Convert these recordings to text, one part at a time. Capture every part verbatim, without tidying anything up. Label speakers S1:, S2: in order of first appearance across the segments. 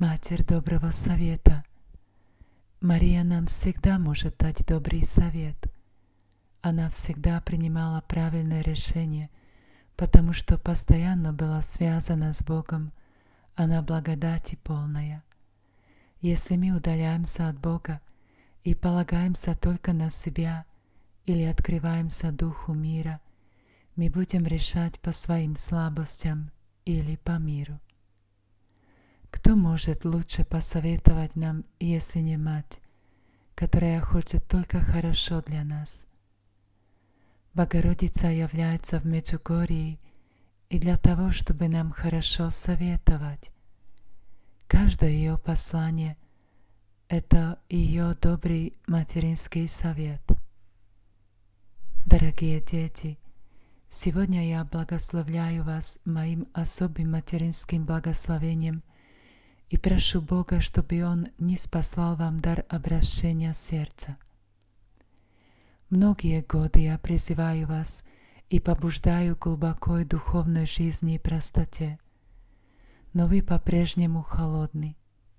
S1: Матерь доброго совета. Мария нам всегда может дать добрый совет. Она всегда принимала правильное решение, потому что постоянно была связана с Богом. Она благодати полная. Если мы удаляемся от Бога и полагаемся только на себя или открываемся Духу мира, мы будем решать по своим слабостям или по миру. Кто может лучше посоветовать нам, если не Мать, которая хочет только хорошо для нас? Богородица является в Меджугорье и для того, чтобы нам хорошо советовать. Каждое ее послание – это ее добрый материнский совет. Дорогие дети, сегодня я благословляю вас моим особым материнским благословением и прошу Бога, чтобы Он ниспослал вам дар обращения сердца. Многие годы я призываю вас и побуждаю к глубокой духовной жизни и простоте, но вы по-прежнему холодны.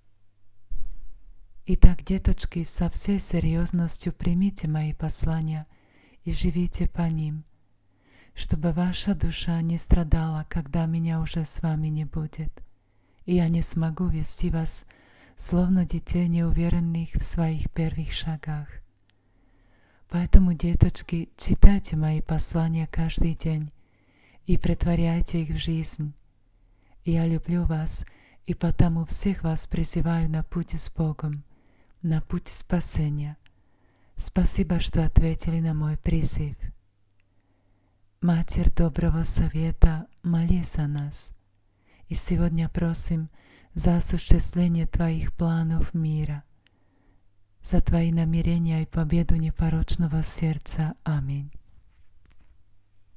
S1: Итак, деточки, со всей серьезностью примите мои послания и живите по ним, чтобы ваша душа не страдала, когда меня уже с вами не будет, и я не смогу вести вас, словно детей, неуверенных в своих первых шагах. Поэтому, деточки, читайте мои послания каждый день и претворяйте их в жизнь. Я люблю вас, и потому всех вас призываю на путь с Богом, на путь спасения. Спасибо, что ответили на мой призыв. Матерь доброго совета, молись за нас. И сегодня просим за осуществление Твоих планов мира, за Твои намерения и победу непорочного сердца. Аминь.